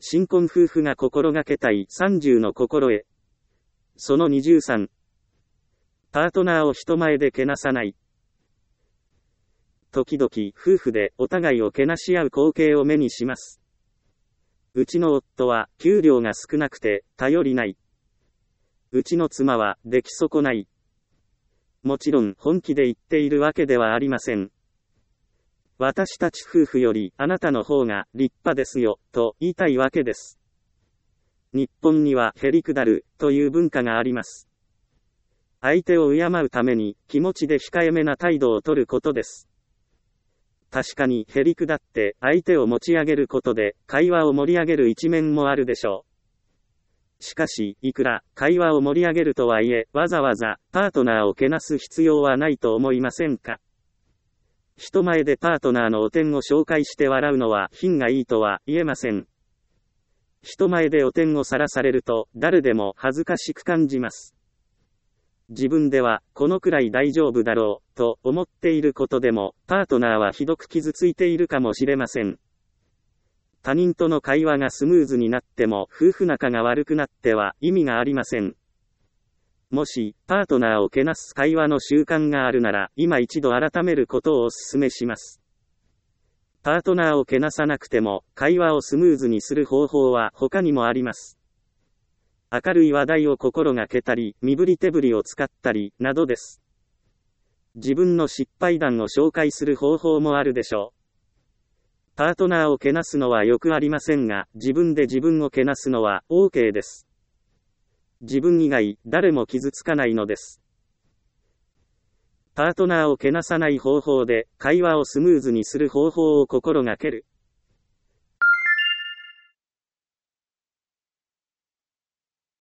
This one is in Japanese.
新婚夫婦が心がけたい30の心得。その23。パートナーを人前でけなさない。時々夫婦でお互いをけなし合う光景を目にします。うちの夫は給料が少なくて頼りない。うちの妻は出来損ない。もちろん本気で言っているわけではありません。私たち夫婦よりあなたの方が立派ですよ、と言いたいわけです。日本にはへりくだるという文化があります。相手を敬うために気持ちで控えめな態度をとることです。確かにへりくだって相手を持ち上げることで会話を盛り上げる一面もあるでしょう。しかし、いくら会話を盛り上げるとはいえ、わざわざパートナーをけなす必要はないと思いませんか？人前でパートナーのお点を紹介して笑うのは品がいいとは言えません。人前でお点をさらされると誰でも恥ずかしく感じます。自分ではこのくらい大丈夫だろうと思っていることでもパートナーはひどく傷ついているかもしれません。他人との会話がスムーズになっても夫婦仲が悪くなっては意味がありません。もしパートナーをけなす会話の習慣があるなら今一度改めることをお勧めします。パートナーをけなさなくても会話をスムーズにする方法は他にもあります。明るい話題を心がけたり、身振り手振りを使ったり、などです。自分の失敗談を紹介する方法もあるでしょう。パートナーをけなすのはよくありませんが、自分で自分をけなすのは OK です。自分以外、誰も傷つかないのです。パートナーをけなさない方法で、会話をスムーズにする方法を心がける。